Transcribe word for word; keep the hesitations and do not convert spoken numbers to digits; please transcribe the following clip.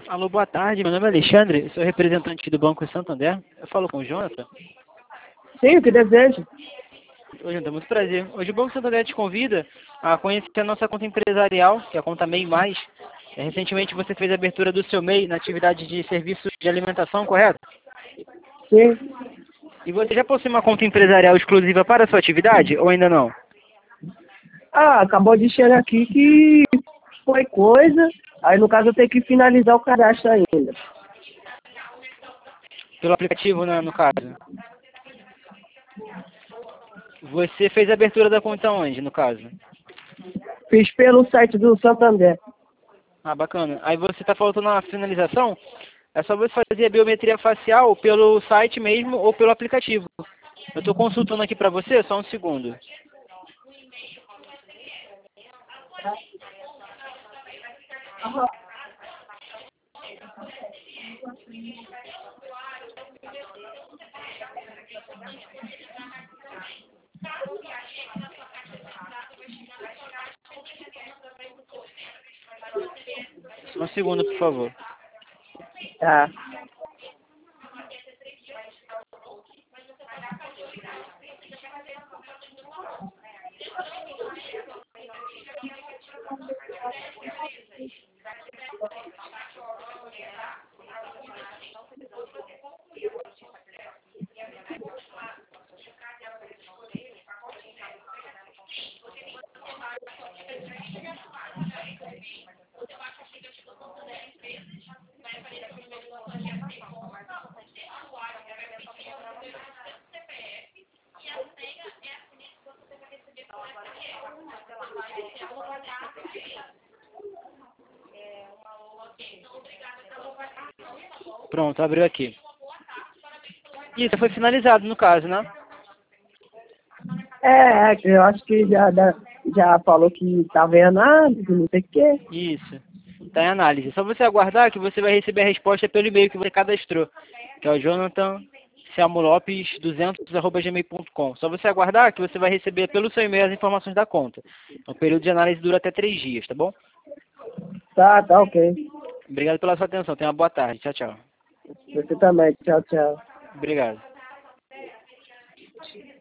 Alô, boa tarde. Meu nome é Alexandre, sou representante do Banco Santander. Eu falo com o Jonathan. Sim, o que deseja? Oi, Jonathan, muito prazer. Hoje o Banco Santander te convida a conhecer a nossa conta empresarial, que é a conta MEI Mais. É, recentemente você fez a abertura do seu MEI na atividade de serviços de alimentação, correto? Sim. E você já possui uma conta empresarial exclusiva para a sua atividade ou ainda não? Ah, acabou de chegar aqui que foi coisa. Aí, no caso, eu tenho que finalizar o cadastro ainda. Pelo aplicativo, né, no caso. Você fez a abertura da conta onde, no caso? Fiz pelo site do Santander. Ah, bacana. Aí você está faltando a finalização? É só você fazer a biometria facial pelo site mesmo ou pelo aplicativo. Eu estou consultando aqui para você, só um segundo. Só um segundo, por favor. Tá. Pronto, abriu aqui. Isso, foi finalizado no caso, né? É, é, eu acho que já, dá- já falou que estava em análise, não sei o quê. Isso. Está em análise. Só você aguardar que você vai receber a resposta pelo e-mail que você cadastrou, que é o jonathan selmo lopes duzentos arroba gmail ponto com. Só você aguardar que você vai receber pelo seu e-mail as informações da conta. O período de análise dura até três dias, tá bom? Tá, tá ok. Obrigado pela sua atenção. Tenha uma boa tarde. Tchau, tchau. Você também. Tchau, tchau. Obrigado.